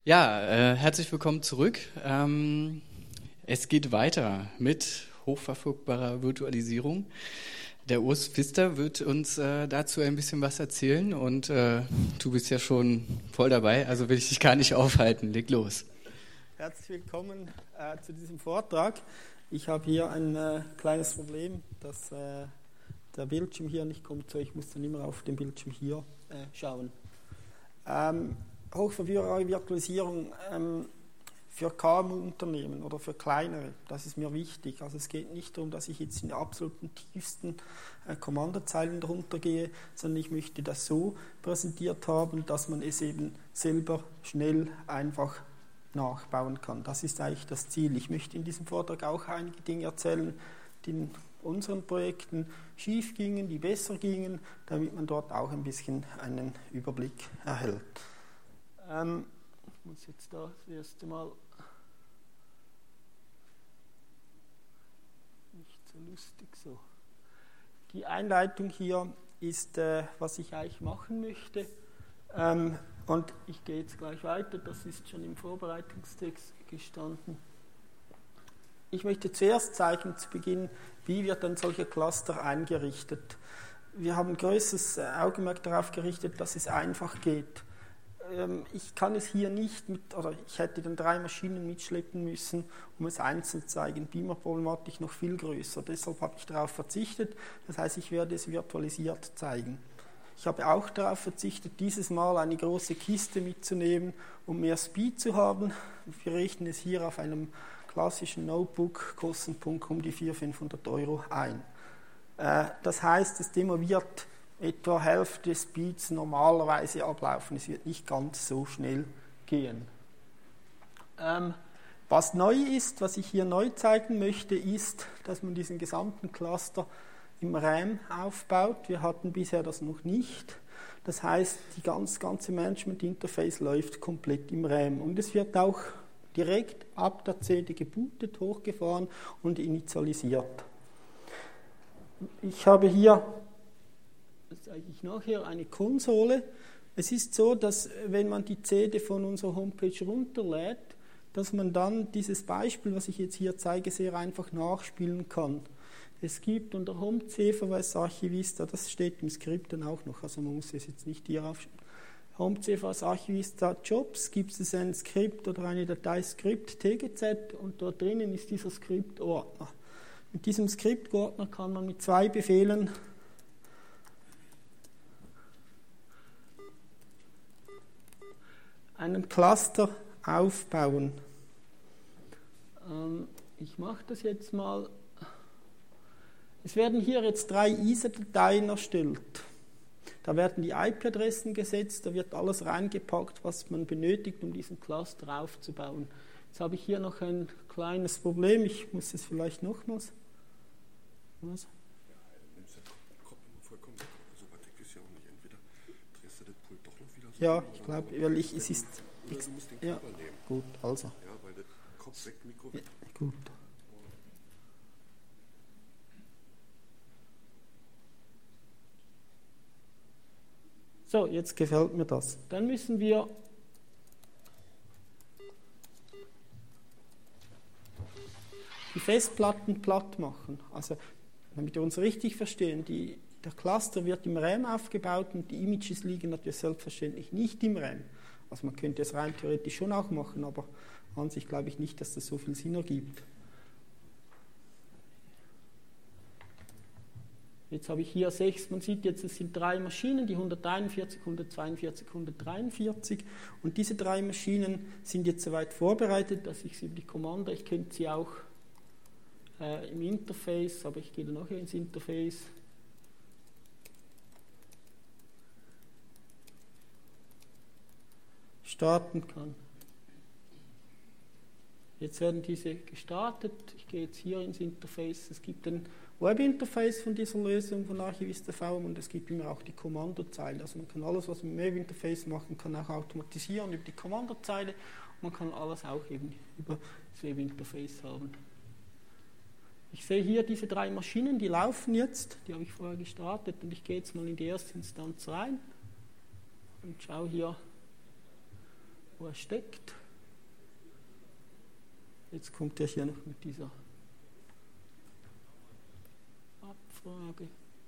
Ja, herzlich willkommen zurück. Es geht weiter mit hochverfügbarer Virtualisierung. Der Urs Pfister wird uns dazu ein bisschen was erzählen und du bist ja schon voll dabei, also will ich dich gar nicht aufhalten. Leg los. Herzlich willkommen zu diesem Vortrag. Ich habe hier ein kleines Problem, dass der Bildschirm hier nicht kommt, so ich muss dann immer auf den Bildschirm hier schauen. Hochverfügbare Virtualisierung für KMU-Unternehmen oder für kleinere, das ist mir wichtig. Also es geht nicht darum, dass ich jetzt in den absoluten tiefsten Kommandozeilen drunter gehe, sondern ich möchte das so präsentiert haben, dass man es eben selber schnell einfach nachbauen kann. Das ist eigentlich das Ziel. Ich möchte in diesem Vortrag auch einige Dinge erzählen, die in unseren Projekten schief gingen, die besser gingen, damit man dort auch ein bisschen einen Überblick erhält. Ich muss jetzt da das erste Mal nicht so lustig so. Die Einleitung hier ist, was ich eigentlich machen möchte. Und ich gehe jetzt gleich weiter, das ist schon im Vorbereitungstext gestanden. Ich möchte zuerst zeigen, zu Beginn, wie wird ein solcher Cluster eingerichtet. Wir haben größeres Augenmerk darauf gerichtet, dass es einfach geht. Ich kann es hier nicht oder ich hätte dann 3 Maschinen mitschleppen müssen, um es einzeln zu zeigen. Beamer-Problematik noch viel größer. Deshalb habe ich darauf verzichtet. Das heißt, ich werde es virtualisiert zeigen. Ich habe auch darauf verzichtet, dieses Mal eine große Kiste mitzunehmen, um mehr Speed zu haben. Wir richten es hier auf einem klassischen Notebook, Kostenpunkt um die 400-500 € ein. Das heißt, das Demo wird etwa Hälfte des Speeds normalerweise ablaufen. Es wird nicht ganz so schnell gehen. Was neu ist, was ich hier neu zeigen möchte, ist, dass man diesen gesamten Cluster im RAM aufbaut. Wir hatten bisher das noch nicht. Das heißt, die ganze Management-Interface läuft komplett im RAM. Und es wird auch direkt ab der CD gebootet, hochgefahren und initialisiert. Ich habe hier, das zeige ich nachher, eine Konsole. Es ist so, dass wenn man die CD von unserer Homepage runterlädt, dass man dann dieses Beispiel, was ich jetzt hier zeige, sehr einfach nachspielen kann. Es gibt unter Home-CVS Archivista, das steht im Skript dann auch noch, also man muss es jetzt nicht hier aufschreiben. Home-CVS Archivista Jobs gibt es ein Skript oder eine Datei Skript TGZ und dort drinnen ist dieser Skriptordner. Mit diesem Skriptordner kann man mit 2 Befehlen einen Cluster aufbauen. Ich mache das jetzt mal. Es werden hier jetzt 3 ISA-Dateien erstellt. Da werden die IP-Adressen gesetzt, da wird alles reingepackt, was man benötigt, um diesen Cluster aufzubauen. Jetzt habe ich hier noch ein kleines Problem, ich muss es vielleicht nochmals. Was? Ja, ich glaube, weil es ist. Du musst den ja, Körper nehmen. Gut, also. Ja, weil der Kopf weg, Mikro weg. Ja, gut. So, jetzt gefällt mir das. Dann müssen wir die Festplatten platt machen. Also, damit wir uns richtig verstehen, der Cluster wird im RAM aufgebaut und die Images liegen natürlich selbstverständlich nicht im RAM. Also man könnte es rein theoretisch schon auch machen, aber an sich glaube ich nicht, dass das so viel Sinn ergibt. Jetzt habe ich hier 6, man sieht jetzt, es sind 3 Maschinen, die 141, 142, 143 und diese 3 Maschinen sind jetzt soweit vorbereitet, dass ich sie über die Kommando, ich könnte sie auch im Interface, aber ich gehe dann nachher ins Interface. Starten kann. Jetzt werden diese gestartet. Ich gehe jetzt hier ins Interface. Es gibt ein Webinterface von dieser Lösung von Archivista VM und es gibt immer auch die Kommandozeile. Also man kann alles, was man im Webinterface machen kann, auch automatisieren über die Kommandozeile. Man kann alles auch eben über das Webinterface haben. Ich sehe hier diese 3 Maschinen, die laufen jetzt. Die habe ich vorher gestartet und ich gehe jetzt mal in die erste Instanz rein und schaue hier, wo er steckt. Jetzt kommt er hier noch mit dieser Abfrage.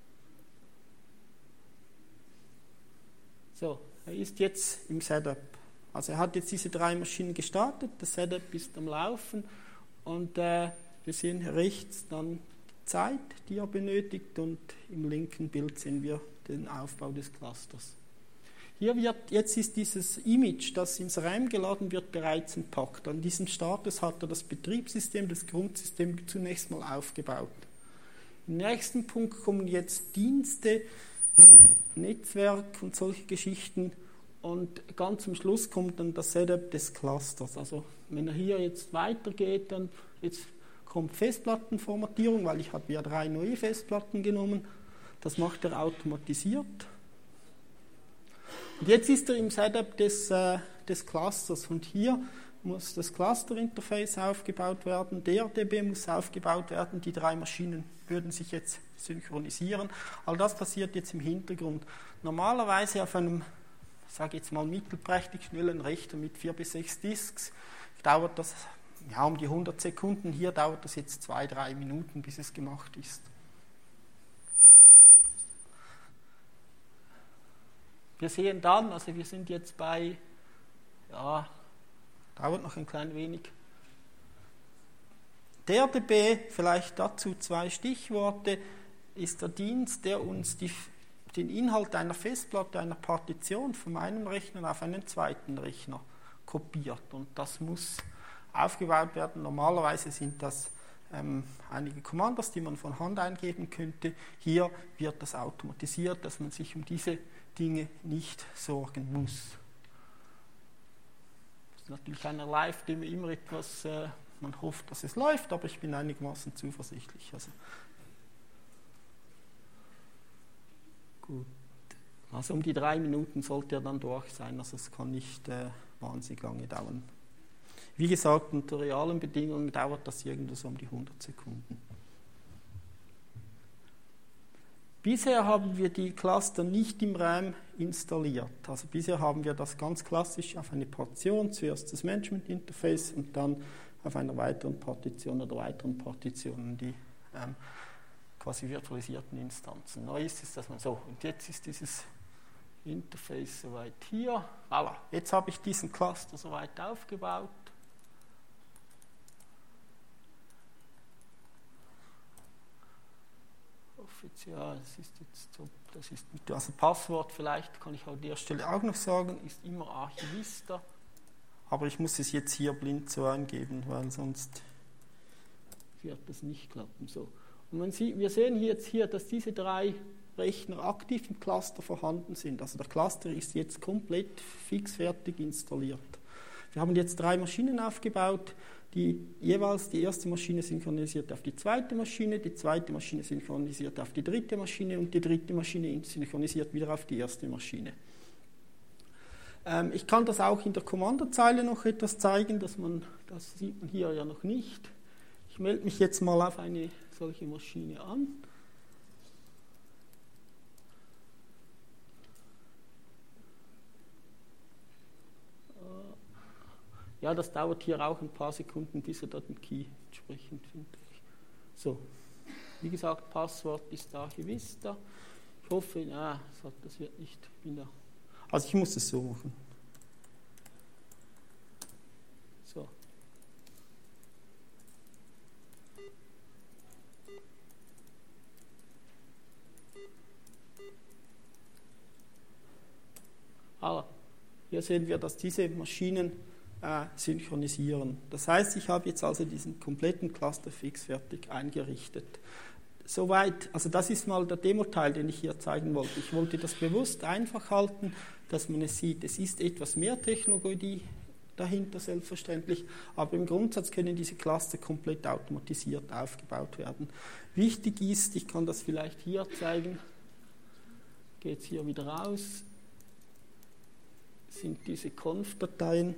So, er ist jetzt im Setup. Also er hat jetzt diese 3 Maschinen gestartet, das Setup ist am Laufen und wir sehen rechts dann die Zeit, die er benötigt, und im linken Bild sehen wir den Aufbau des Clusters. Jetzt ist dieses Image, das ins RAM geladen wird, bereits entpackt. An diesem Status hat er das Betriebssystem, das Grundsystem zunächst mal aufgebaut. Im nächsten Punkt kommen jetzt Dienste, Netzwerk und solche Geschichten, und ganz zum Schluss kommt dann das Setup des Clusters. Also wenn er hier jetzt weitergeht, dann jetzt kommt Festplattenformatierung, weil ich habe ja 3 neue Festplatten genommen. Das macht er automatisiert. Und jetzt ist er im Setup des Clusters, und hier muss das Cluster-Interface aufgebaut werden, der DB muss aufgebaut werden, die 3 Maschinen würden sich jetzt synchronisieren. All das passiert jetzt im Hintergrund. Normalerweise auf einem, ich sage jetzt mal, mittelprächtig schnellen Rechner mit 4 bis 6 Disks dauert das ja um die 100 Sekunden. Hier dauert das jetzt 2-3 Minuten, bis es gemacht ist. Wir sehen dann, also wir sind jetzt bei, ja, dauert noch ein klein wenig. Der DB, vielleicht dazu 2 Stichworte, ist der Dienst, der uns den Inhalt einer Festplatte, einer Partition von einem Rechner auf einen zweiten Rechner kopiert. Und das muss aufgebaut werden. Normalerweise sind das einige Kommandos, die man von Hand eingeben könnte. Hier wird das automatisiert, dass man sich um diese Dinge nicht sorgen muss. Das ist natürlich einer Live-Demo immer etwas, man hofft, dass es läuft, aber ich bin einigermaßen zuversichtlich. Also, gut. Also um die 3 Minuten sollte er dann durch sein, also es kann nicht wahnsinnig lange dauern. Wie gesagt, unter realen Bedingungen dauert das irgendwo so um die 100 Sekunden. Bisher haben wir die Cluster nicht im RAM installiert. Also bisher haben wir das ganz klassisch auf eine Partition, zuerst das Management-Interface und dann auf einer weiteren Partition oder weiteren Partitionen die quasi virtualisierten Instanzen. Neu ist es, dass man so, und jetzt ist dieses Interface soweit hier. Voilà, jetzt habe ich diesen Cluster soweit aufgebaut. Ja, das ist jetzt so, das ist also Passwort vielleicht kann ich an der Stelle auch noch sagen, ist immer Archivista, aber ich muss es jetzt hier blind so eingeben, weil sonst wird das nicht klappen. So. Und wir sehen jetzt hier, dass diese 3 Rechner aktiv im Cluster vorhanden sind. Also der Cluster ist jetzt komplett fixfertig installiert. Wir haben jetzt 3 Maschinen aufgebaut, die jeweils die erste Maschine synchronisiert auf die zweite Maschine, die zweite Maschine synchronisiert auf die dritte Maschine und die dritte Maschine synchronisiert wieder auf die erste Maschine. Ich kann das auch in der Kommandozeile noch etwas zeigen, das sieht man hier ja noch nicht. Ich melde mich jetzt mal auf eine solche Maschine an. Ja, das dauert hier auch ein paar Sekunden, bis er da den Key entsprechend findet. So, wie gesagt, Passwort ist Archivista. Ich hoffe, ja, das wird nicht wieder. Also ich muss es so machen. So. Aber hier sehen wir, dass diese Maschinen synchronisieren. Das heißt, ich habe jetzt also diesen kompletten Cluster fixfertig eingerichtet. Soweit, also das ist mal der Demo-Teil, den ich hier zeigen wollte. Ich wollte das bewusst einfach halten, dass man es sieht. Es ist etwas mehr Technologie dahinter, selbstverständlich, aber im Grundsatz können diese Cluster komplett automatisiert aufgebaut werden. Wichtig ist, ich kann das vielleicht hier zeigen, geht es hier wieder raus, sind diese Conf-Dateien,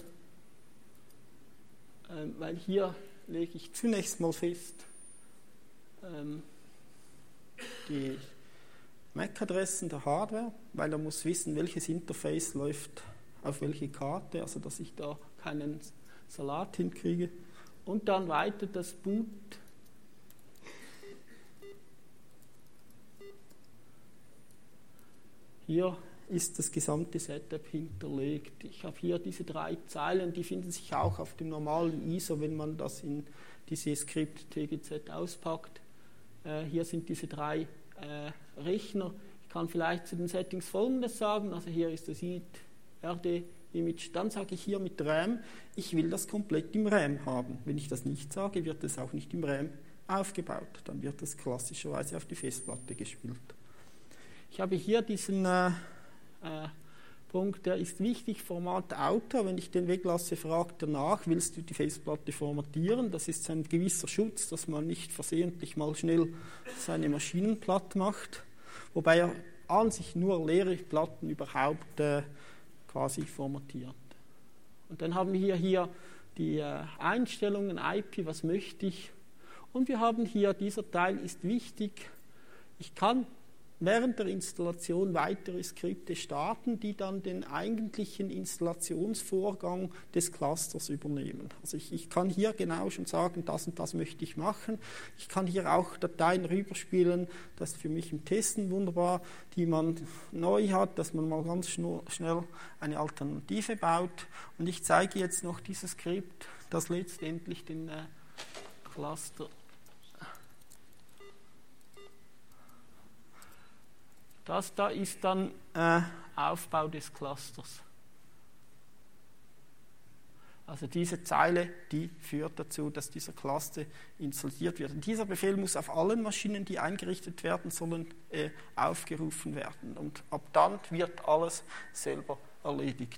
weil hier lege ich zunächst mal fest die MAC-Adressen der Hardware, weil er muss wissen, welches Interface läuft auf welche Karte, also dass ich da keinen Salat hinkriege. Und dann weiter das Boot. Hier ist das gesamte Setup hinterlegt. Ich habe hier diese 3 Zeilen, die finden sich auch auf dem normalen ISO, wenn man das in diese Skript TGZ auspackt. Hier sind diese 3 Rechner. Ich kann vielleicht zu den Settings Folgendes sagen. Also hier ist das RD-Image. Dann sage ich hier mit RAM, ich will das komplett im RAM haben. Wenn ich das nicht sage, wird es auch nicht im RAM aufgebaut. Dann wird das klassischerweise auf die Festplatte gespielt. Ich habe hier diesen Punkt, der ist wichtig, Format Autor. Wenn ich den weglasse, fragt er nach, willst du die Festplatte formatieren? Das ist ein gewisser Schutz, dass man nicht versehentlich mal schnell seine Maschinen platt macht, wobei er an sich nur leere Platten überhaupt quasi formatiert. Und dann haben wir hier die Einstellungen, IP, was möchte ich? Und wir haben hier, dieser Teil ist wichtig, ich kann während der Installation weitere Skripte starten, die dann den eigentlichen Installationsvorgang des Clusters übernehmen. Also ich kann hier genau schon sagen, das und das möchte ich machen. Ich kann hier auch Dateien rüberspielen, das ist für mich im Testen wunderbar, die man neu hat, dass man mal ganz schnell eine Alternative baut. Und ich zeige jetzt noch dieses Skript, das letztendlich den Cluster. Das da ist dann Aufbau des Clusters. Also diese Zeile, die führt dazu, dass dieser Cluster installiert wird. Und dieser Befehl muss auf allen Maschinen, die eingerichtet werden sollen, aufgerufen werden. Und ab dann wird alles selber erledigt.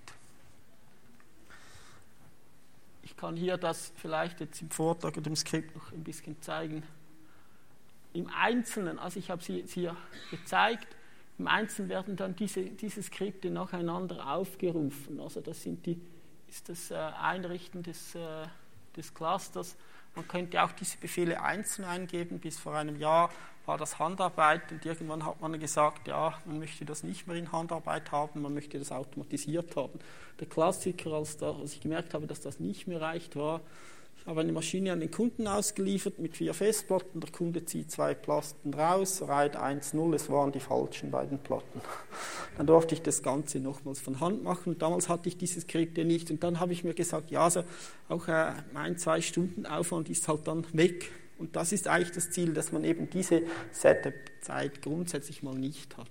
Ich kann hier das vielleicht jetzt im Vortrag oder im Skript noch ein bisschen zeigen. Im Einzelnen, also ich habe sie hier gezeigt, im Einzelnen werden dann diese Skripte nacheinander aufgerufen. Also das ist das Einrichten des Clusters. Man könnte auch diese Befehle einzeln eingeben. Bis vor einem Jahr war das Handarbeit und irgendwann hat man gesagt, ja, man möchte das nicht mehr in Handarbeit haben, man möchte das automatisiert haben. Der Klassiker, als ich gemerkt habe, dass das nicht mehr reicht, war, ich habe eine Maschine an den Kunden ausgeliefert mit 4 Festplatten. Der Kunde zieht 2 Platten raus, RAID 1.0, es waren die falschen beiden Platten. Dann durfte ich das Ganze nochmals von Hand machen. Damals hatte ich diese Skripte nicht. Und dann habe ich mir gesagt, ja, also auch 1-2 Stunden Aufwand ist halt dann weg. Und das ist eigentlich das Ziel, dass man eben diese Setup-Zeit grundsätzlich mal nicht hat.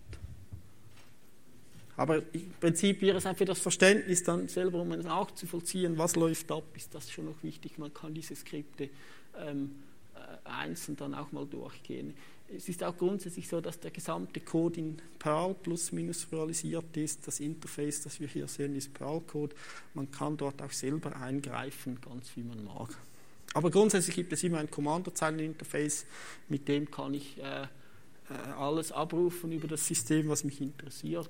Aber im Prinzip wäre es einfach das Verständnis dann selber, um es auch zu vollziehen, was läuft ab, ist das schon noch wichtig. Man kann diese Skripte einzeln dann auch mal durchgehen. Es ist auch grundsätzlich so, dass der gesamte Code in Perl plus minus realisiert ist. Das Interface, das wir hier sehen, ist Perl-Code. Man kann dort auch selber eingreifen, ganz wie man mag. Aber grundsätzlich gibt es immer ein Kommandozeilen-Interface, mit dem kann ich alles abrufen über das System, was mich interessiert.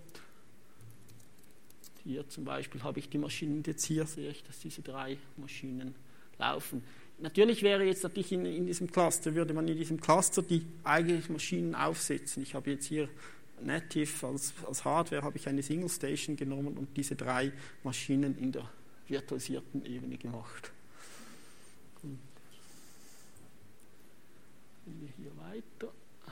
Hier zum Beispiel habe ich die Maschinen, jetzt hier sehe ich, dass diese 3 Maschinen laufen. Natürlich wäre jetzt in diesem Cluster, würde man in diesem Cluster die eigentlichen Maschinen aufsetzen. Ich habe jetzt hier Native als Hardware, habe ich eine Single Station genommen und diese 3 Maschinen in der virtualisierten Ebene gemacht. Gut. Gehen wir hier weiter.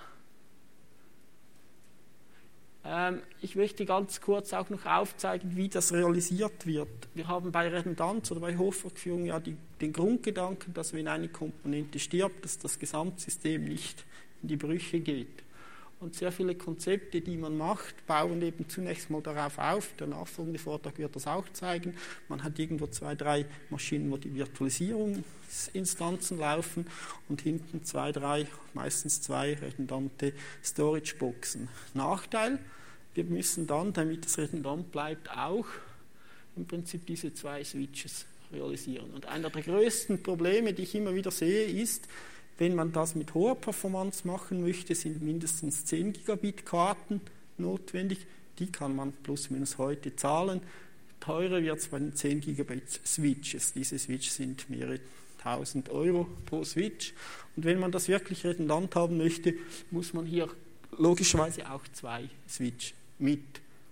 Ich möchte ganz kurz auch noch aufzeigen, wie das realisiert wird. Wir haben bei Redundanz oder bei Hochverfügung ja den Grundgedanken, dass wenn eine Komponente stirbt, dass das Gesamtsystem nicht in die Brüche geht. Und sehr viele Konzepte, die man macht, bauen eben zunächst mal darauf auf. Der nachfolgende Vortrag wird das auch zeigen. Man hat irgendwo 2-3 Maschinen, wo die Virtualisierungsinstanzen laufen und hinten 2-3, meistens 2 redundante Storage-Boxen. Nachteil, wir müssen dann, damit es redundant bleibt, auch im Prinzip diese 2 Switches realisieren. Und einer der größten Probleme, die ich immer wieder sehe, ist, wenn man das mit hoher Performance machen möchte, sind mindestens 10 Gigabit Karten notwendig. Die kann man plus minus heute zahlen. Teurer wird es bei den 10 Gigabit Switches. Diese Switches sind mehrere 1000 Euro pro Switch. Und wenn man das wirklich redundant haben möchte, muss man hier logischerweise auch 2 Switch mit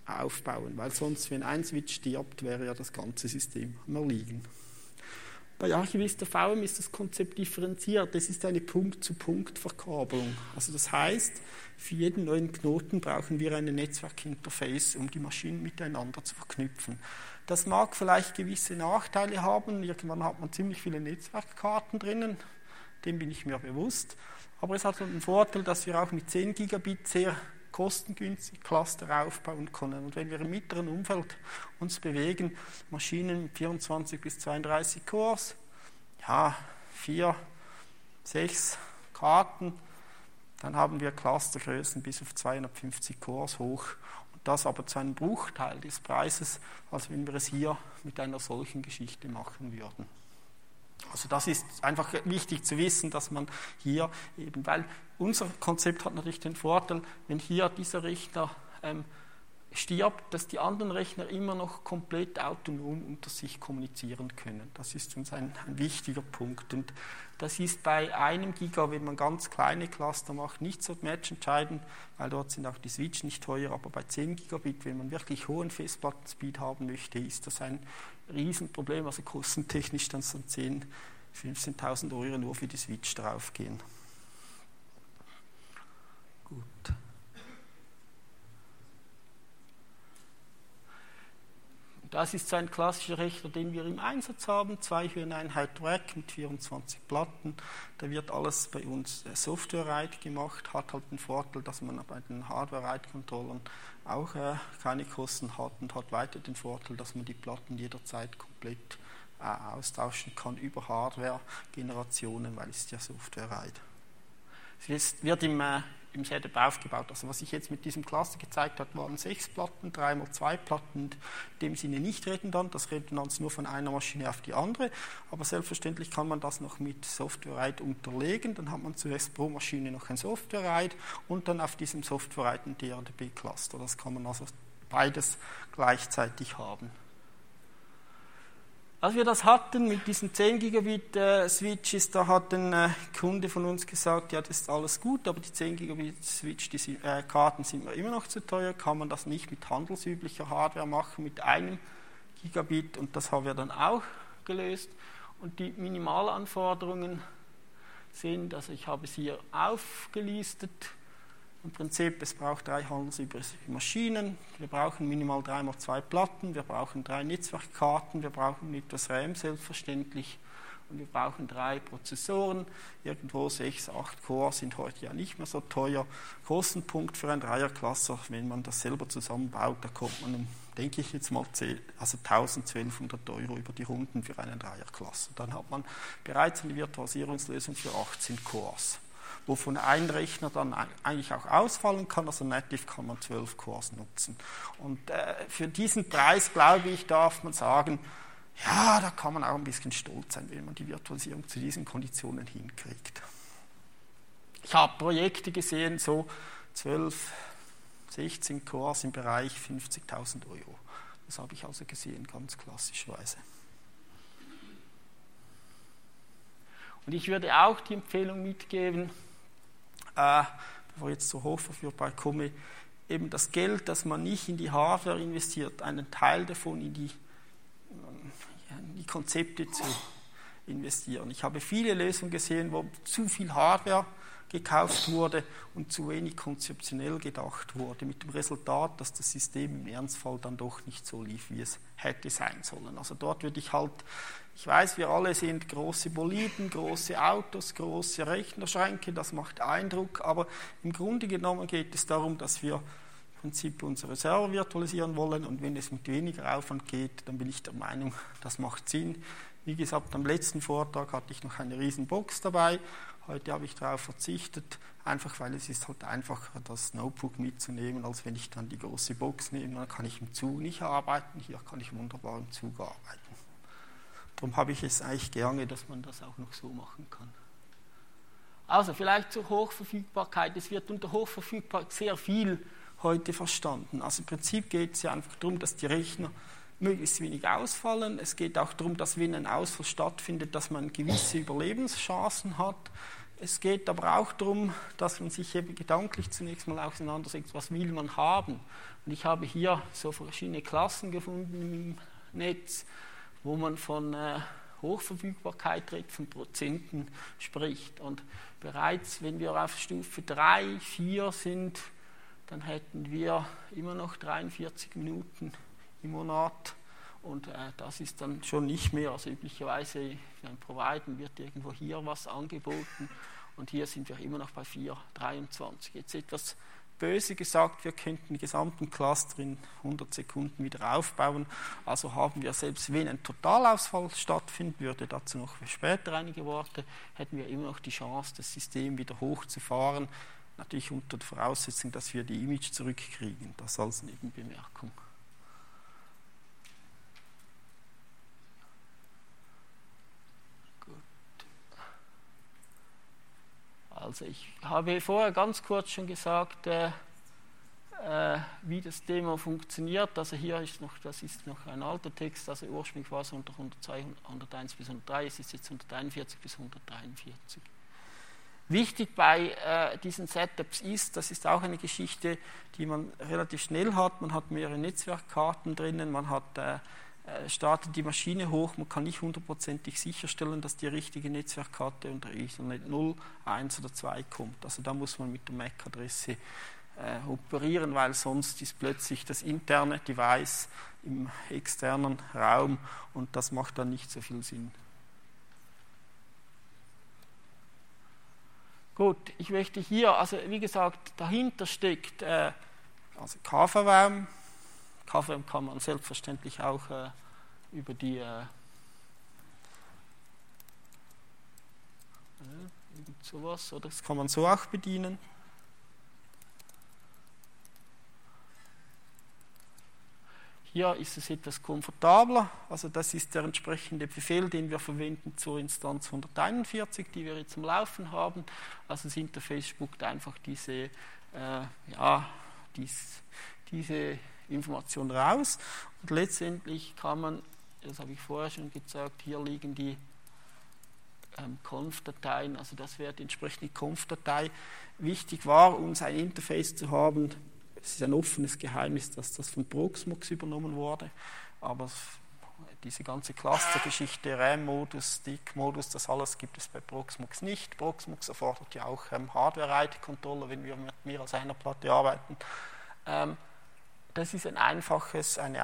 aufbauen, weil sonst, wenn ein Switch stirbt, wäre ja das ganze System am Erliegen. Bei Archivista VM ist das Konzept differenziert. Es ist eine Punkt-zu-Punkt-Verkabelung. Also das heißt, für jeden neuen Knoten brauchen wir ein Netzwerkinterface, um die Maschinen miteinander zu verknüpfen. Das mag vielleicht gewisse Nachteile haben. Irgendwann hat man ziemlich viele Netzwerkkarten drinnen. Dem bin ich mir bewusst. Aber es hat den Vorteil, dass wir auch mit 10 Gigabit sehr kostengünstig Cluster aufbauen können. Und wenn wir im mittleren Umfeld uns bewegen, Maschinen mit 24 bis 32 Cores, 4, 6 Karten, dann haben wir Clustergrößen bis auf 250 Cores hoch. Und das aber zu einem Bruchteil des Preises, als wenn wir es hier mit einer solchen Geschichte machen würden. Also das ist einfach wichtig zu wissen, dass man hier eben, weil unser Konzept hat natürlich den Vorteil, wenn hier dieser Rechner stirbt, dass die anderen Rechner immer noch komplett autonom unter sich kommunizieren können. Das ist uns ein wichtiger Punkt. Und das ist bei 1 Giga, wenn man ganz kleine Cluster macht, nicht so matchentscheidend, weil dort sind auch die Switch nicht teuer, aber bei 10 Gigabit, wenn man wirklich hohen Festplattenspeed haben möchte, ist das ein Riesenproblem, also kostentechnisch dann so 10.000, 15.000 € nur für die Switch draufgehen. Gut. Das ist so ein klassischer Rechner, den wir im Einsatz haben, 2-Höheneinheit Rack mit 24 Platten. Da wird alles bei uns Software-Write gemacht, hat halt den Vorteil, dass man bei den Hardware-Write-Controllern auch keine Kosten hat und hat weiter den Vorteil, dass man die Platten jederzeit komplett austauschen kann über Hardware-Generationen, weil es ist ja Software-Write. Es wird im Setup aufgebaut. Also was ich jetzt mit diesem Cluster gezeigt habe, waren 6 Platten, 3x2 Platten, in dem Sinne nicht redundant, das Redundanz nur von einer Maschine auf die andere, aber selbstverständlich kann man das noch mit Software-Write unterlegen, dann hat man zuerst pro Maschine noch ein Software-Write und dann auf diesem Software-Write ein DRDB-Cluster, das kann man also beides gleichzeitig haben. Als wir das hatten mit diesen 10 Gigabit Switches, da hat ein Kunde von uns gesagt, ja, das ist alles gut, aber die 10 Gigabit Switch, die Karten sind mir immer noch zu teuer, kann man das nicht mit handelsüblicher Hardware machen, mit 1 Gigabit, und das haben wir dann auch gelöst. Und die Minimalanforderungen sind, also ich habe es hier aufgelistet, im Prinzip, es braucht 3 handelsübliche Maschinen, wir brauchen minimal 3x2 Platten, wir brauchen 3 Netzwerkkarten, wir brauchen etwas RAM selbstverständlich und wir brauchen 3 Prozessoren, irgendwo 6, 8 Core sind heute ja nicht mehr so teuer. Kostenpunkt für ein Dreiercluster, wenn man das selber zusammenbaut, da kommt man, denke ich jetzt mal, 1.200 € über die Runden für einen Dreiercluster. Dann hat man bereits eine Virtualisierungslösung für 18 Cores. Wovon ein Rechner dann eigentlich auch ausfallen kann, also nativ kann man 12 Cores nutzen. Und für diesen Preis, glaube ich, darf man sagen, ja, da kann man auch ein bisschen stolz sein, wenn man die Virtualisierung zu diesen Konditionen hinkriegt. Ich habe Projekte gesehen, so 12, 16 Cores im Bereich 50.000 €. Das habe ich also gesehen, ganz klassischweise. Und ich würde auch die Empfehlung mitgeben, bevor ich jetzt zur Hochverfügbarkeit komme, eben das Geld, das man nicht in die Hardware investiert, einen Teil davon in die Konzepte zu investieren. Ich habe viele Lösungen gesehen, wo zu viel Hardware gekauft wurde und zu wenig konzeptionell gedacht wurde, mit dem Resultat, dass das System im Ernstfall dann doch nicht so lief, wie es hätte sein sollen. Also dort würde ich halt, ich weiß, wir alle sind große Boliden, große Autos, große Rechnerschränke, das macht Eindruck, aber im Grunde genommen geht es darum, dass wir im Prinzip unsere Server virtualisieren wollen, und wenn es mit weniger Aufwand geht, dann bin ich der Meinung, das macht Sinn. Wie gesagt, am letzten Vortrag hatte ich noch eine riesen Box dabei. Heute habe ich darauf verzichtet, einfach weil es ist halt einfacher, das Notebook mitzunehmen, als wenn ich dann die große Box nehme. Dann kann ich im Zug nicht arbeiten, hier kann ich wunderbar im Zug arbeiten. Darum habe ich es eigentlich gerne, dass man das auch noch so machen kann. Also vielleicht zur Hochverfügbarkeit. Es wird unter Hochverfügbarkeit sehr viel heute verstanden. Also im Prinzip geht es ja einfach darum, dass die Rechner möglichst wenig ausfallen. Es geht auch darum, dass wenn ein Ausfall stattfindet, dass man gewisse Überlebenschancen hat. Es geht aber auch darum, dass man sich eben gedanklich zunächst mal auseinandersetzt, was will man haben. Und ich habe hier so verschiedene Klassen gefunden im Netz, wo man von Hochverfügbarkeit redet, von Prozenten spricht. Und bereits, wenn wir auf Stufe 3, 4 sind, dann hätten wir immer noch 43 Minuten im Monat. Und das ist dann schon nicht mehr. Also üblicherweise für ein Provider wird irgendwo hier was angeboten. Und hier sind wir immer noch bei 4,23. Jetzt etwas böse gesagt, wir könnten den gesamten Cluster in 100 Sekunden wieder aufbauen. Also haben wir, selbst wenn ein Totalausfall stattfinden würde, dazu noch später einige Worte, hätten wir immer noch die Chance, das System wieder hochzufahren. Natürlich unter der Voraussetzung, dass wir die Image zurückkriegen. Das als Nebenbemerkung. Also ich habe vorher ganz kurz schon gesagt, wie das Demo funktioniert. Also hier ist noch, das ist noch ein alter Text, also ursprünglich war es unter 102, 101 bis 103, es ist jetzt 141 bis 143. Wichtig bei diesen Setups ist, das ist auch eine Geschichte, die man relativ schnell hat, man hat mehrere Netzwerkkarten drinnen, man hat startet die Maschine hoch, man kann nicht hundertprozentig sicherstellen, dass die richtige Netzwerkkarte unter Ethernet 0, 1 oder 2 kommt. Also da muss man mit der MAC-Adresse operieren, weil sonst ist plötzlich das interne Device im externen Raum und das macht dann nicht so viel Sinn. Gut, ich möchte hier, also wie gesagt, dahinter steckt also KVM. KVM kann man selbstverständlich auch über die sowas, oder das kann man so auch bedienen. Hier ist es etwas komfortabler, also das ist der entsprechende Befehl, den wir verwenden zur Instanz 141, die wir jetzt am Laufen haben. Also das Interface spuckt einfach diese Information raus und letztendlich kann man, das habe ich vorher schon gesagt, hier liegen die Conf-Dateien, also das wäre die entsprechende Conf-Datei. Wichtig war uns ein Interface zu haben, es ist ein offenes Geheimnis, dass das von Proxmox übernommen wurde, aber diese ganze Cluster-Geschichte, RAM-Modus, Stick-Modus, das alles gibt es bei Proxmox nicht. Proxmox erfordert ja auch Hardware-IT-Controller, wenn wir mit mehr als einer Platte arbeiten. Das ist eine einfache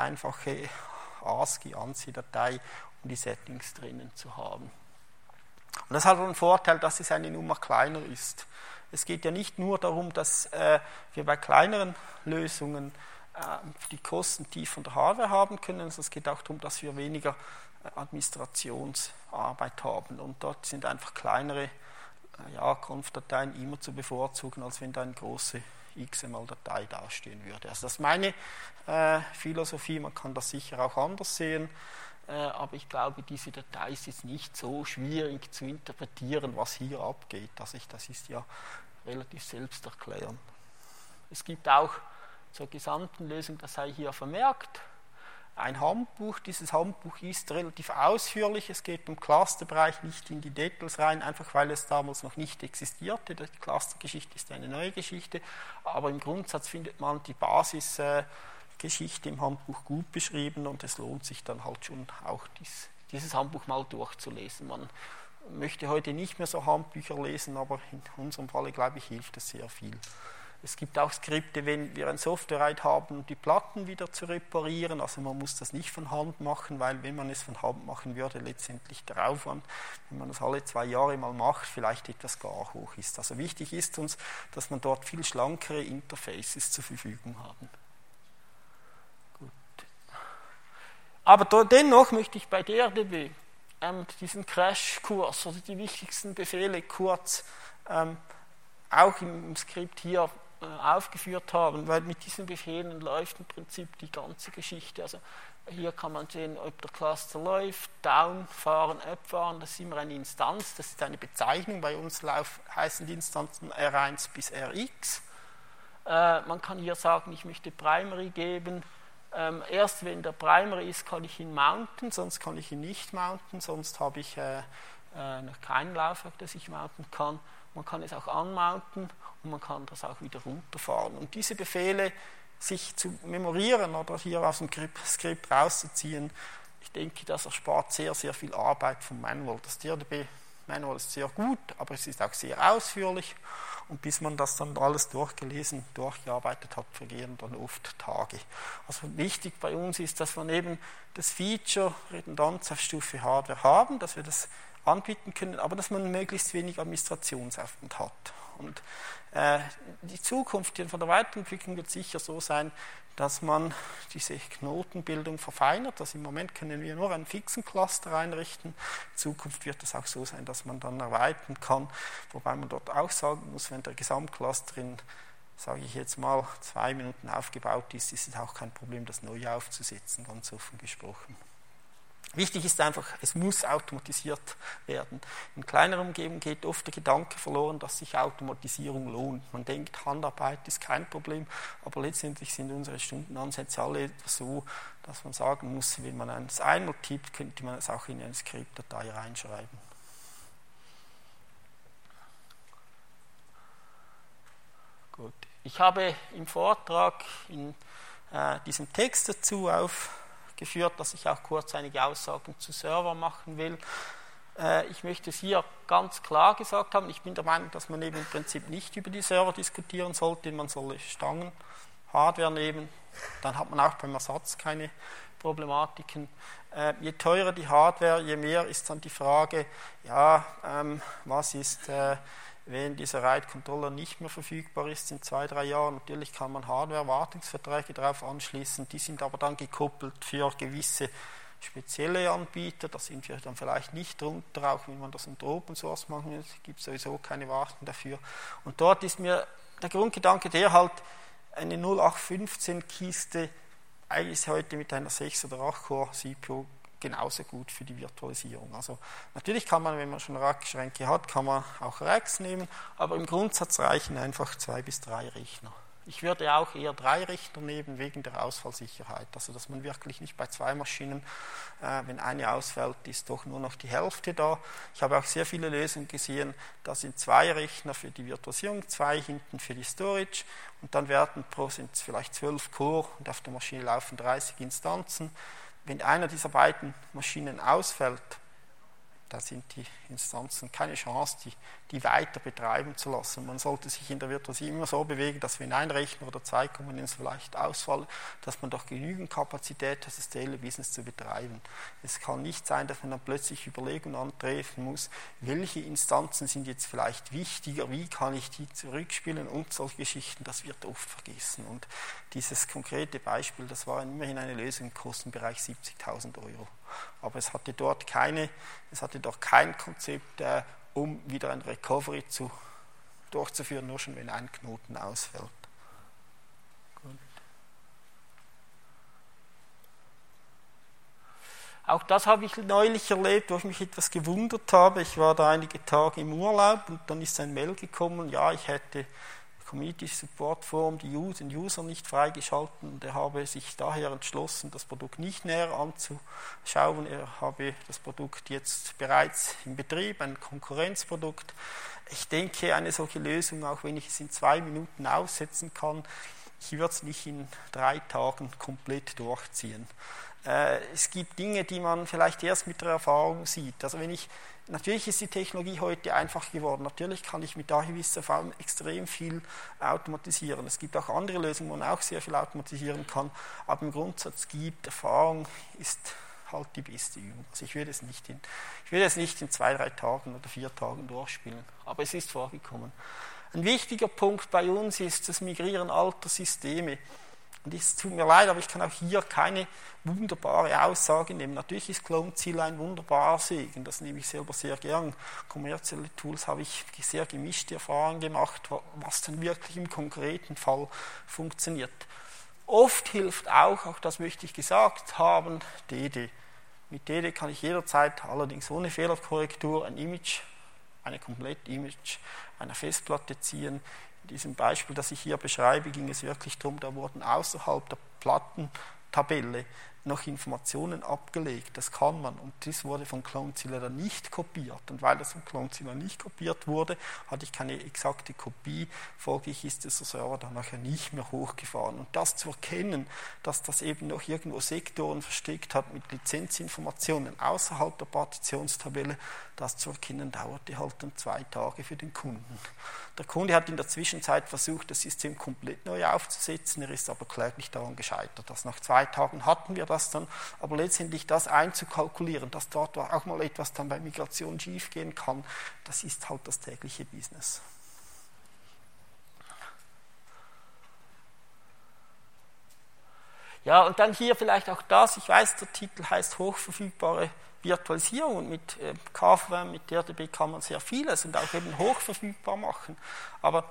ASCII-ANSI-Datei, um die Settings drinnen zu haben. Und das hat einen Vorteil, dass es eine Nummer kleiner ist. Es geht ja nicht nur darum, dass wir bei kleineren Lösungen die Kosten tief von der Hardware haben können, sondern es geht auch darum, dass wir weniger Administrationsarbeit haben. Und dort sind einfach kleinere Conf-Dateien immer zu bevorzugen, als wenn da eine große XML-Datei dastehen würde. Also das ist meine Philosophie, man kann das sicher auch anders sehen, aber ich glaube, diese Datei ist jetzt nicht so schwierig zu interpretieren, was hier abgeht. Also das ist ja relativ selbsterklärend. Es gibt auch zur gesamten Lösung, das sei hier vermerkt, ein Handbuch. Dieses Handbuch ist relativ ausführlich. Es geht im Clusterbereich nicht in die Details rein, einfach weil es damals noch nicht existierte. Die Clustergeschichte ist eine neue Geschichte, aber im Grundsatz findet man die Basisgeschichte im Handbuch gut beschrieben und es lohnt sich dann halt schon auch dieses Handbuch mal durchzulesen. Man möchte heute nicht mehr so Handbücher lesen, aber in unserem Falle, glaube ich, hilft es sehr viel. Es gibt auch Skripte, wenn wir ein Software-Ride haben, die Platten wieder zu reparieren. Also man muss das nicht von Hand machen, weil wenn man es von Hand machen würde, letztendlich der Aufwand, wenn man das alle 2 Jahre mal macht, vielleicht etwas gar hoch ist. Also wichtig ist uns, dass man dort viel schlankere Interfaces zur Verfügung haben. Gut. Aber dennoch möchte ich bei DRDB diesen Crash-Kurs oder die wichtigsten Befehle kurz auch im Skript hier aufgeführt haben, weil mit diesen Befehlen läuft im Prinzip die ganze Geschichte. Also hier kann man sehen, ob der Cluster läuft, down fahren, up fahren, das ist immer eine Instanz, das ist eine Bezeichnung, bei uns heißen die Instanzen R1 bis Rx. Man kann hier sagen, ich möchte Primary geben. Erst wenn der Primary ist, kann ich ihn mounten, sonst kann ich ihn nicht mounten, sonst habe ich noch kein Laufwerk, das ich mounten kann. man kann es auch anmounten und man kann das auch wieder runterfahren. Und diese Befehle sich zu memorieren oder hier aus dem Skript rauszuziehen, ich denke, das erspart sehr, sehr viel Arbeit vom Manual. Das DRDB-Manual ist sehr gut, aber es ist auch sehr ausführlich. Und bis man das dann alles durchgelesen, durchgearbeitet hat, vergehen dann oft Tage. Also wichtig bei uns ist, dass wir neben das Feature Redundanz auf Stufe Hardware haben, dass wir das anbieten können, aber dass man möglichst wenig Administrationsaufwand hat. Und die Zukunft von der Weiterentwicklung wird sicher so sein, dass man diese Knotenbildung verfeinert. Also im Moment können wir nur einen fixen Cluster einrichten. In Zukunft wird es auch so sein, dass man dann erweitern kann, wobei man dort auch sagen muss, wenn der Gesamtcluster in, sage ich jetzt mal, 2 Minuten aufgebaut ist, ist es auch kein Problem, das neu aufzusetzen, ganz offen gesprochen. Wichtig ist einfach, es muss automatisiert werden. In kleiner Umgebung geht oft der Gedanke verloren, dass sich Automatisierung lohnt. Man denkt, Handarbeit ist kein Problem, aber letztendlich sind unsere Stundenansätze alle so, dass man sagen muss, wenn man es einmal tippt, könnte man es auch in eine Skriptdatei reinschreiben. Gut. Ich habe im Vortrag in diesem Text dazu aufgeführt, dass ich auch kurz einige Aussagen zu Server machen will. Ich möchte es hier ganz klar gesagt haben, ich bin der Meinung, dass man eben im Prinzip nicht über die Server diskutieren sollte, man solle Stangen-Hardware nehmen, dann hat man auch beim Ersatz keine Problematiken. Je teurer die Hardware, je mehr ist dann die Frage, ja, was ist, wenn dieser RAID-Controller nicht mehr verfügbar ist in 2-3 Jahren. Natürlich kann man Hardware-Wartungsverträge darauf anschließen, die sind aber dann gekoppelt für gewisse spezielle Anbieter, da sind wir dann vielleicht nicht drunter, auch wenn man das unter Open Source machen will, gibt es sowieso keine Wartung dafür. Und dort ist mir der Grundgedanke, der halt eine 0815-Kiste eigentlich ist heute mit einer 6 oder 8-Core CPU genauso gut für die Virtualisierung. Also natürlich kann man, wenn man schon Rackschränke hat, kann man auch Racks nehmen, aber im Grundsatz reichen einfach 2 bis 3 Rechner. Ich würde auch eher 3 Rechner nehmen, wegen der Ausfallsicherheit. Also dass man wirklich nicht bei 2 Maschinen, wenn eine ausfällt, ist doch nur noch die Hälfte da. Ich habe auch sehr viele Lösungen gesehen, da sind 2 Rechner für die Virtualisierung, 2 hinten für die Storage und dann werden sind es vielleicht 12 Core und auf der Maschine laufen 30 Instanzen. Wenn einer dieser beiden Maschinen ausfällt, da sind die Instanzen keine Chance, die weiter betreiben zu lassen. Man sollte sich in der Virtualisierung immer so bewegen, dass wenn ein Rechner oder 2 Komponenten vielleicht ausfallen, dass man doch genügend Kapazität hat, das Daily Business zu betreiben. Es kann nicht sein, dass man dann plötzlich Überlegungen antreffen muss, welche Instanzen sind jetzt vielleicht wichtiger, wie kann ich die zurückspielen und solche Geschichten, das wird oft vergessen. Und dieses konkrete Beispiel, das war immerhin eine Lösung im Kostenbereich 70.000 €. Aber es hatte dort kein Konzept, um wieder ein Recovery durchzuführen, nur schon wenn ein Knoten ausfällt. Gut. Auch das habe ich neulich erlebt, wo ich mich etwas gewundert habe. Ich war da einige Tage im Urlaub und dann ist ein Mail gekommen, ja, ich hätte Community Support Forum den User nicht freigeschalten und er habe sich daher entschlossen, das Produkt nicht näher anzuschauen. Er habe das Produkt jetzt bereits im Betrieb, ein Konkurrenzprodukt. Ich denke, eine solche Lösung, auch wenn ich es in 2 Minuten aufsetzen kann, ich würde es nicht in 3 Tagen komplett durchziehen. Es gibt Dinge, die man vielleicht erst mit der Erfahrung sieht. Also natürlich ist die Technologie heute einfach geworden. Natürlich kann ich mit AHV extrem viel automatisieren. Es gibt auch andere Lösungen, wo man auch sehr viel automatisieren kann. Aber im Grundsatz Erfahrung ist halt die beste Übung. Also ich würde es nicht in 2-3 Tagen oder 4 Tagen durchspielen. Aber es ist vorgekommen. Ein wichtiger Punkt bei uns ist das Migrieren alter Systeme. Und es tut mir leid, aber ich kann auch hier keine wunderbare Aussage nehmen. Natürlich ist Clone-Ziel ein wunderbarer Segen, das nehme ich selber sehr gern. Kommerzielle Tools habe ich sehr gemischte Erfahrungen gemacht, was dann wirklich im konkreten Fall funktioniert. Oft hilft auch das möchte ich gesagt haben, DD. Mit DD kann ich jederzeit, allerdings ohne Fehlerkorrektur, eine komplette Image einer Festplatte ziehen. In diesem Beispiel, das ich hier beschreibe, ging es wirklich darum, da wurden außerhalb der Plattentabelle noch Informationen abgelegt. Das kann man. Und das wurde von Clonezilla dann nicht kopiert. Und weil das von Clonezilla nicht kopiert wurde, hatte ich keine exakte Kopie. Folglich ist dieser Server dann nachher nicht mehr hochgefahren. Und das zu erkennen, dass das eben noch irgendwo Sektoren versteckt hat mit Lizenzinformationen außerhalb der Partitionstabelle, das zu erkennen, dauerte halt dann 2 Tage für den Kunden. Der Kunde hat in der Zwischenzeit versucht, das System komplett neu aufzusetzen. Er ist aber kläglich daran gescheitert. Also nach 2 Tagen hatten wir das dann, aber letztendlich das einzukalkulieren, dass dort auch mal etwas dann bei Migration schiefgehen kann, das ist halt das tägliche Business. Ja, und dann hier vielleicht auch das, ich weiß, der Titel heißt hochverfügbare Virtualisierung und mit KVM, mit DRDB kann man sehr vieles und auch eben hochverfügbar machen. Aber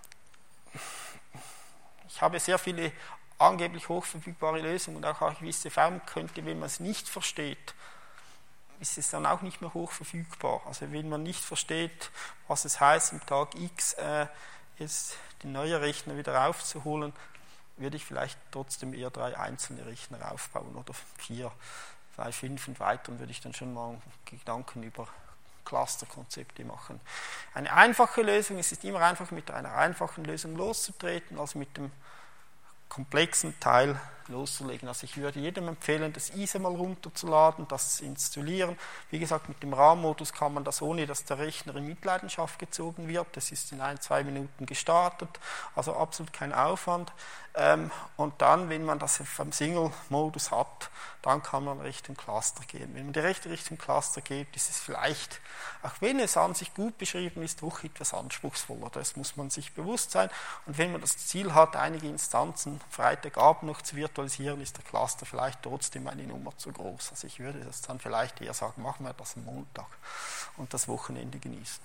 ich habe sehr viele angeblich hochverfügbare Lösungen und auch gewisse Firmen könnte, wenn man es nicht versteht, ist es dann auch nicht mehr hochverfügbar. Also wenn man nicht versteht, was es heißt, am Tag X jetzt den neuen Rechner wieder aufzuholen, würde ich vielleicht trotzdem eher 3 einzelne Rechner aufbauen oder 4, 5 und weiteren würde ich dann schon mal Gedanken über Clusterkonzepte machen. Eine einfache Lösung, es ist immer einfach mit einer einfachen Lösung loszutreten, als mit dem komplexen Teil loszulegen. Also ich würde jedem empfehlen, das ISE mal runterzuladen, das zu installieren. Wie gesagt, mit dem RAM-Modus kann man das, ohne dass der Rechner in Mitleidenschaft gezogen wird. Das ist in 1-2 Minuten gestartet, also absolut kein Aufwand. Und dann, wenn man das vom Single-Modus hat, dann kann man Richtung Cluster gehen. Wenn man die rechte Richtung Cluster geht, ist es vielleicht, auch wenn es an sich gut beschrieben ist, doch etwas anspruchsvoller. Das muss man sich bewusst sein. Und wenn man das Ziel hat, einige Instanzen Freitagabend noch zu virtualisieren, ist der Cluster vielleicht trotzdem eine Nummer zu groß. Also ich würde das dann vielleicht eher sagen, machen wir das am Montag und das Wochenende genießen.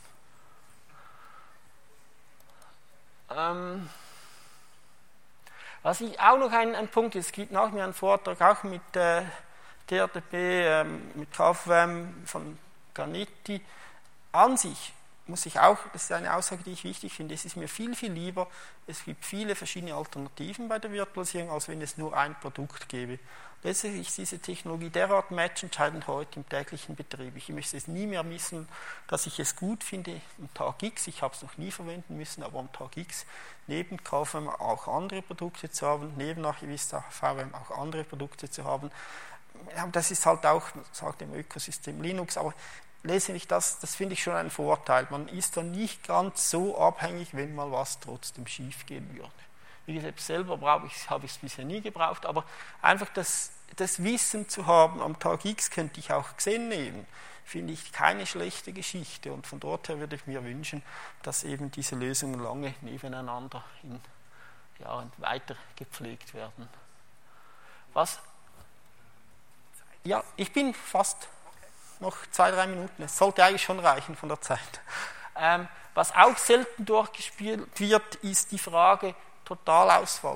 Was ich auch noch ein Punkt, es gibt nach mir einen Vortrag auch mit DRDB, mit KVM von Garnetti. An sich muss ich auch, das ist eine Aussage, die ich wichtig finde, es ist mir viel, viel lieber, es gibt viele verschiedene Alternativen bei der Virtualisierung, als wenn es nur ein Produkt gäbe. Letztlich ist diese Technologie derart matchentscheidend heute im täglichen Betrieb. Ich möchte es nie mehr missen, dass ich es gut finde am Tag X. Ich habe es noch nie verwenden müssen, aber am Tag X neben KVM auch andere Produkte zu haben, neben Archivista VM auch andere Produkte zu haben. Ja, das ist halt auch, sagt im Ökosystem Linux, aber letztendlich das finde ich schon einen Vorteil. Man ist dann nicht ganz so abhängig, wenn mal was trotzdem schief gehen würde. Wie gesagt, selber habe ich es bisher nie gebraucht, aber einfach das Wissen zu haben, am Tag X könnte ich auch Xen nehmen, finde ich keine schlechte Geschichte. Und von dort her würde ich mir wünschen, dass eben diese Lösungen lange nebeneinander weiter gepflegt werden. Was? Ja, ich bin fast noch 2-3 Minuten. Es sollte eigentlich schon reichen von der Zeit. Was auch selten durchgespielt wird, ist die Frage Totalausfall.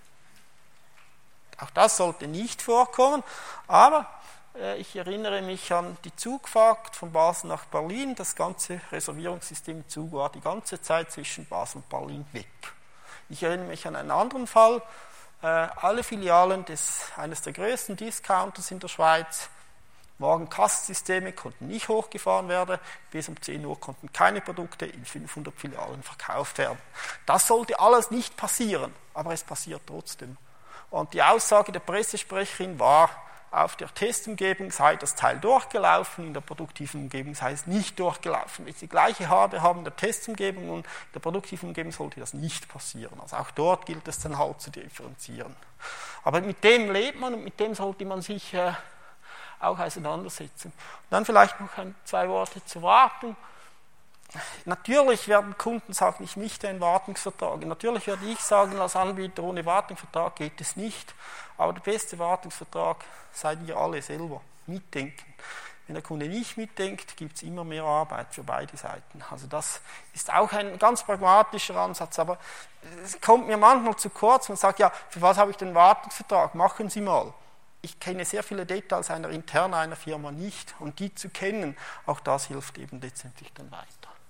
Auch das sollte nicht vorkommen, aber ich erinnere mich an die Zugfahrt von Basel nach Berlin. Das ganze Reservierungssystem im Zug war die ganze Zeit zwischen Basel und Berlin weg. Ich erinnere mich an einen anderen Fall. Alle Filialen eines der größten Discounters in der Schweiz, Warenkassensysteme konnten nicht hochgefahren werden, bis um 10 Uhr konnten keine Produkte in 500 Filialen verkauft werden. Das sollte alles nicht passieren, aber es passiert trotzdem. Und die Aussage der Pressesprecherin war, auf der Testumgebung sei das Teil durchgelaufen, in der produktiven Umgebung sei es nicht durchgelaufen. Wenn Sie die gleiche Hardware haben in der Testumgebung und in der produktiven Umgebung sollte das nicht passieren. Also auch dort gilt es dann halt zu differenzieren. Aber mit dem lebt man und mit dem sollte man sich auch auseinandersetzen. Und dann vielleicht noch 2 Worte zur Wartung. Natürlich werden Kunden sagen, ich möchte einen Wartungsvertrag. Natürlich werde ich sagen, als Anbieter, ohne Wartungsvertrag geht es nicht. Aber der beste Wartungsvertrag seid ihr alle selber. Mitdenken. Wenn der Kunde nicht mitdenkt, gibt es immer mehr Arbeit für beide Seiten. Also das ist auch ein ganz pragmatischer Ansatz, aber es kommt mir manchmal zu kurz. Man sagt, ja, für was habe ich den Wartungsvertrag? Machen Sie mal. Ich kenne sehr viele Details intern einer Firma nicht und die zu kennen, auch das hilft eben letztendlich dann weiter.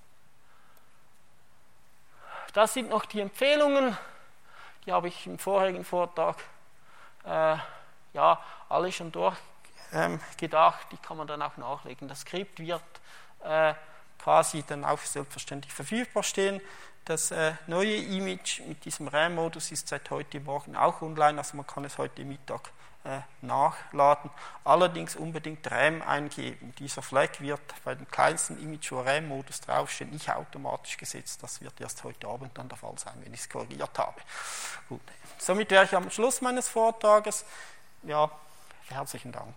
Das sind noch die Empfehlungen, die habe ich im vorherigen Vortrag ja, alle schon durchgedacht, die kann man dann auch nachlegen. Das Skript wird quasi dann auch selbstverständlich verfügbar stehen. Das neue Image mit diesem RAM-Modus ist seit heute Morgen auch online, also man kann es heute Mittag nachladen. Allerdings unbedingt RAM eingeben. Dieser Flag wird bei dem kleinsten Image, wo RAM-Modus draufsteht, nicht automatisch gesetzt. Das wird erst heute Abend dann der Fall sein, wenn ich es korrigiert habe. Gut. Somit wäre ich am Schluss meines Vortrages. Ja, herzlichen Dank.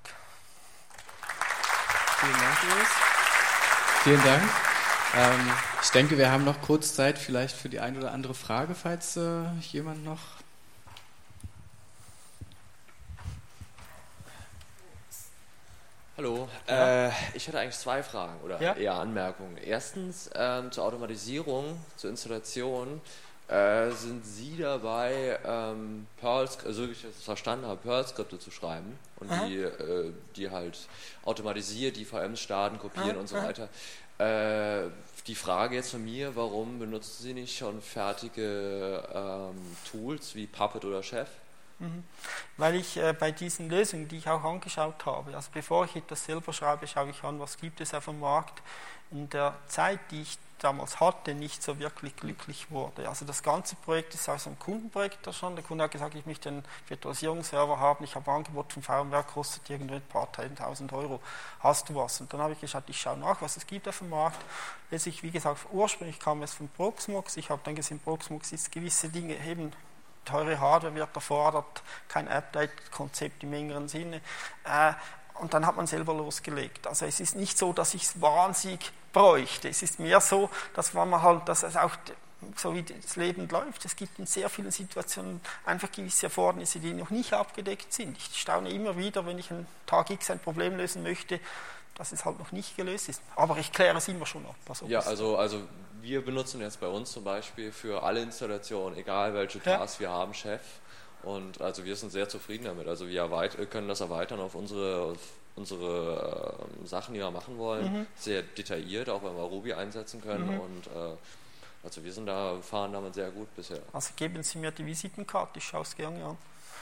Vielen Dank, Urs. Vielen Dank. Ich denke, wir haben noch kurz Zeit vielleicht für die ein oder andere Frage, falls jemand noch... Hallo, ich hatte eigentlich 2 Fragen oder eher Anmerkungen. Erstens zur Automatisierung, zur Installation. Sind Sie dabei, Perl, also wie ich das verstanden habe, Perl-Skripte zu schreiben und die halt automatisiert, die VMs starten, kopieren und so weiter. Die Frage jetzt von mir, warum benutzen Sie nicht schon fertige Tools wie Puppet oder Chef? Weil ich bei diesen Lösungen, die ich auch angeschaut habe, also bevor ich etwas selber schreibe, schaue ich an, was gibt es auf dem Markt, in der Zeit, die ich damals hatte, nicht so wirklich glücklich wurde. Also das ganze Projekt ist aus einem Kundenprojekt schon. Der Kunde hat gesagt, ich möchte einen Virtualisierungsserver haben, ich habe ein Angebot von VMware, kostet irgendwie ein paar 10.000 Euro. Hast du was? Und dann habe ich geschaut, ich schaue nach, was es gibt auf dem Markt. Letztlich, wie gesagt, ursprünglich kam es von Proxmox. Ich habe dann gesehen, Proxmox ist gewisse Dinge eben, teure Hardware wird erfordert, kein Update-Konzept im engeren Sinne. Und dann hat man selber losgelegt. Also es ist nicht so, dass ich es wahnsinnig bräuchte. Es ist mehr so, dass man halt, dass es auch so wie das Leben läuft. Es gibt in sehr vielen Situationen einfach gewisse Erfordernisse, die noch nicht abgedeckt sind. Ich staune immer wieder, wenn ich einen Tag X ein Problem lösen möchte, dass es halt noch nicht gelöst ist. Aber ich kläre es immer schon ab. Ja, also wir benutzen jetzt bei uns zum Beispiel für alle Installationen, egal welche Tasks wir haben, Chef. Und also wir sind sehr zufrieden damit. Also wir können das erweitern auf unsere Sachen, die wir machen wollen. Sehr detailliert, auch wenn wir Ruby einsetzen können. Und also fahren damit sehr gut bisher. Also geben Sie mir die Visitenkarte, ich schaue es gerne an.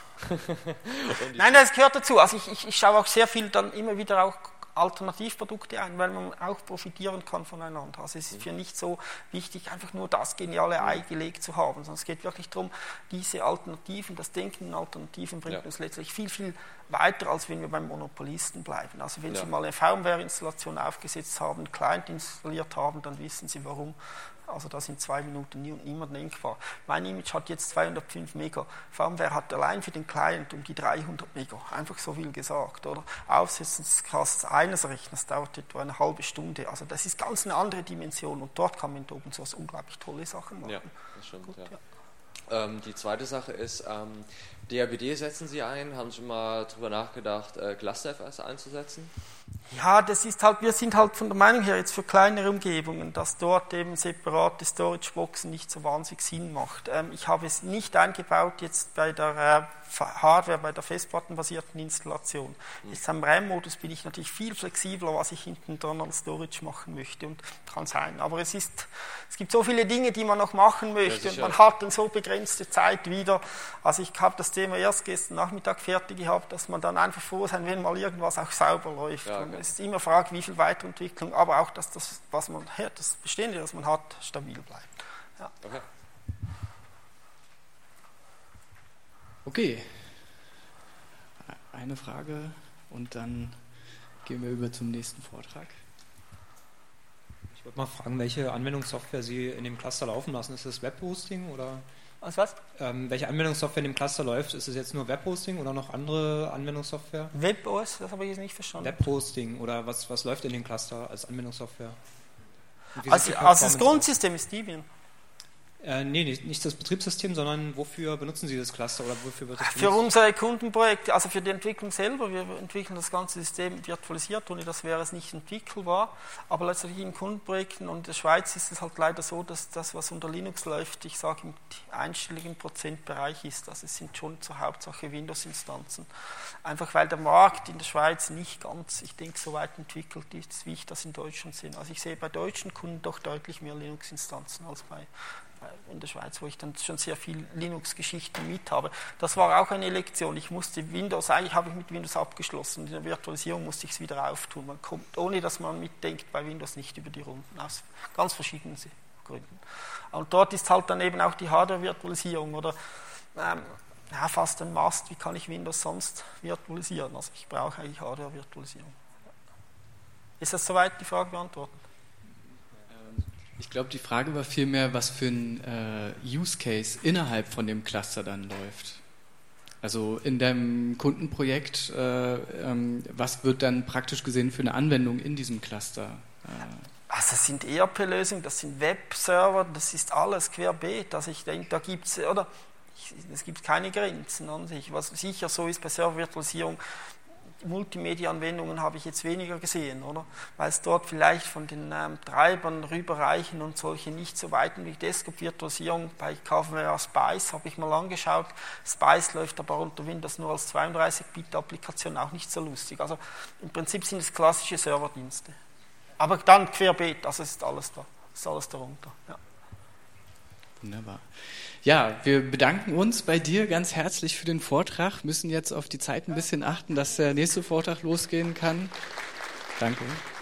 Nein, das gehört dazu. Also ich schaue auch sehr viel dann immer wieder auch Alternativprodukte ein, weil man auch profitieren kann voneinander. Also es ist für nicht so wichtig, einfach nur das geniale Ei gelegt zu haben, sondern es geht wirklich darum, diese Alternativen, das Denken in Alternativen bringt uns letztlich viel, viel weiter, als wenn wir beim Monopolisten bleiben. Also wenn Sie mal eine VMware-Installation aufgesetzt haben, einen Client installiert haben, dann wissen Sie warum. Also das in 2 Minuten niemand denkbar. Mein Image hat jetzt 205 Mega. VMware hat allein für den Client um die 300 Mega. Einfach so viel gesagt, oder? Aufsetzen eines Rechners dauert etwa eine halbe Stunde. Also das ist ganz eine andere Dimension und dort kann man mit Open Source unglaublich tolle Sachen machen. Ja, das stimmt. Gut, die zweite Sache ist, DRBD setzen Sie ein. Haben Sie mal darüber nachgedacht, ClusterFS einzusetzen? Ja, das ist halt, wir sind halt von der Meinung her jetzt für kleinere Umgebungen, dass dort eben separate Storage-Boxen nicht so wahnsinnig Sinn macht. Ich habe es nicht eingebaut jetzt bei der Hardware, bei der festplattenbasierten Installation. Jetzt am RAM-Modus bin ich natürlich viel flexibler, was ich hinten dran als Storage machen möchte und kann sein. Aber es gibt so viele Dinge, die man noch machen möchte und man hat dann so begrenzte Zeit wieder. Also ich habe das Thema erst gestern Nachmittag fertig gehabt, dass man dann einfach froh sein, wenn mal irgendwas auch sauber läuft. Ja, okay. Es ist immer Frage, wie viel Weiterentwicklung, aber auch, dass das Bestehende, was man hat, stabil bleibt. Ja. Okay. Eine Frage und dann gehen wir über zum nächsten Vortrag. Ich wollte mal fragen, welche Anwendungssoftware Sie in dem Cluster laufen lassen. Ist das Webhosting oder? Was? Welche Anwendungssoftware in dem Cluster läuft? Ist es jetzt nur Webhosting oder noch andere Anwendungssoftware? WebOS, das habe ich jetzt nicht verstanden. Webhosting oder was läuft in dem Cluster als Anwendungssoftware? Also das Grundsystem ist Debian. Nee, nicht das Betriebssystem, sondern wofür benutzen Sie das Cluster oder wofür wird das benutzt? Für unsere Kundenprojekte, also für die Entwicklung selber. Wir entwickeln das ganze System virtualisiert, ohne das wäre es nicht entwickelbar. Aber letztendlich in Kundenprojekten und in der Schweiz ist es halt leider so, dass das, was unter Linux läuft, ich sage im einstelligen Prozentbereich ist. Also es sind schon zur Hauptsache Windows-Instanzen. Einfach weil der Markt in der Schweiz nicht ganz, ich denke, so weit entwickelt ist, wie ich das in Deutschland sehe. Also ich sehe bei deutschen Kunden doch deutlich mehr Linux-Instanzen als bei in der Schweiz, wo ich dann schon sehr viel Linux-Geschichten mit habe. Das war auch eine Lektion. Ich musste Windows, eigentlich habe ich mit Windows abgeschlossen. In der Virtualisierung musste ich es wieder auftun. Man kommt, ohne dass man mitdenkt, bei Windows nicht über die Runden, aus ganz verschiedenen Gründen. Und dort ist halt dann eben auch die Hardware-Virtualisierung oder fast ein Must, wie kann ich Windows sonst virtualisieren? Also ich brauche eigentlich Hardware-Virtualisierung. Ist das soweit die Frage beantwortet? Ich glaube, die Frage war vielmehr, was für ein Use Case innerhalb von dem Cluster dann läuft. Also in deinem Kundenprojekt, was wird dann praktisch gesehen für eine Anwendung in diesem Cluster? Also das sind ERP-Lösungen, das sind Webserver, das ist alles querbeet. Also ich denke, da gibt es gibt keine Grenzen an sich. Was sicher so ist bei Servervirtualisierung, Multimedia-Anwendungen habe ich jetzt weniger gesehen, oder? Weil es dort vielleicht von den Treibern rüberreichen und solche nicht so weit wie Desktop-Virtualisierung. Bei KVR Spice habe ich mal angeschaut. Spice läuft aber unter Windows nur als 32-Bit-Applikation, auch nicht so lustig. Also im Prinzip sind es klassische Serverdienste. Aber dann querbeet, also ist alles da. Ist alles darunter. Ja. Wunderbar. Ja, wir bedanken uns bei dir ganz herzlich für den Vortrag. Müssen jetzt auf die Zeit ein bisschen achten, dass der nächste Vortrag losgehen kann. Danke.